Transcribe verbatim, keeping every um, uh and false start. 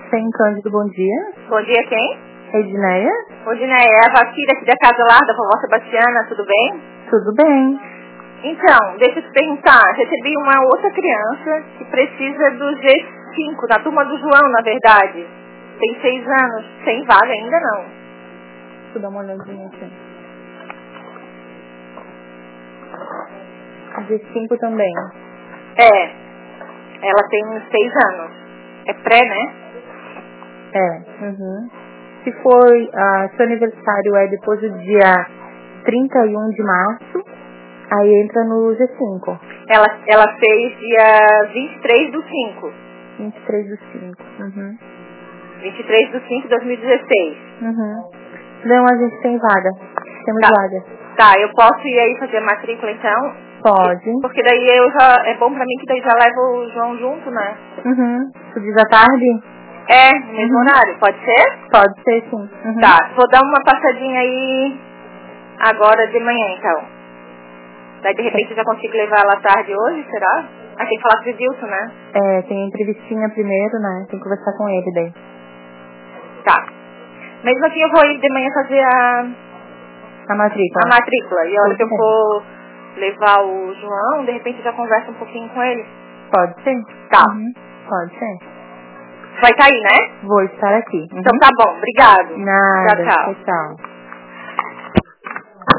Sem Cândido, bom dia. Bom dia, quem? Edneia. Edneia, é a Vacira aqui da Casa Lar, da vovó Sebastiana, tudo bem? Tudo bem. Então, deixa eu te perguntar, recebi uma outra criança que precisa do G cinco, da turma do João, na verdade. Tem seis anos, sem vaga ainda não. Deixa eu dar uma olhadinha aqui. G cinco também. É, ela tem uns seis anos. É pré, né? É, uhum. Se for, ah, seu aniversário é depois do dia trinta e um de março, aí entra no G cinco. Ela, ela fez dia vinte e três do cinco. vinte e três do cinco. Uhum. vinte e três do cinco de dois mil e dezesseis. Uhum. Não, a gente tem vaga. Temos Tá. vaga. Tá, eu posso ir aí fazer a matrícula então? Pode. Porque daí eu já, é bom pra mim que daí já levo o João junto, né? Uhum. Tu diz à tarde? É, no mesmo Uhum. horário, pode ser? Pode ser, sim. Uhum. Tá, vou dar uma passadinha aí agora de manhã então. Daí de repente eu já consigo levar ela à tarde hoje, será? Ah, tem que falar com o Edilson, né? É, tem a entrevistinha primeiro, né? Tem que conversar com ele daí. Tá. Mesmo assim eu vou ir de manhã fazer a, A matrícula. a matrícula. E a hora Tudo que eu bem. for levar o João, de repente eu já converso um pouquinho com ele. Pode ser? Tá. Uhum. Pode ser. Vai estar aí, né? Vou estar aqui. Uhum. Então tá bom, obrigado. Nada. Tchau, tchau. Tchau, tchau.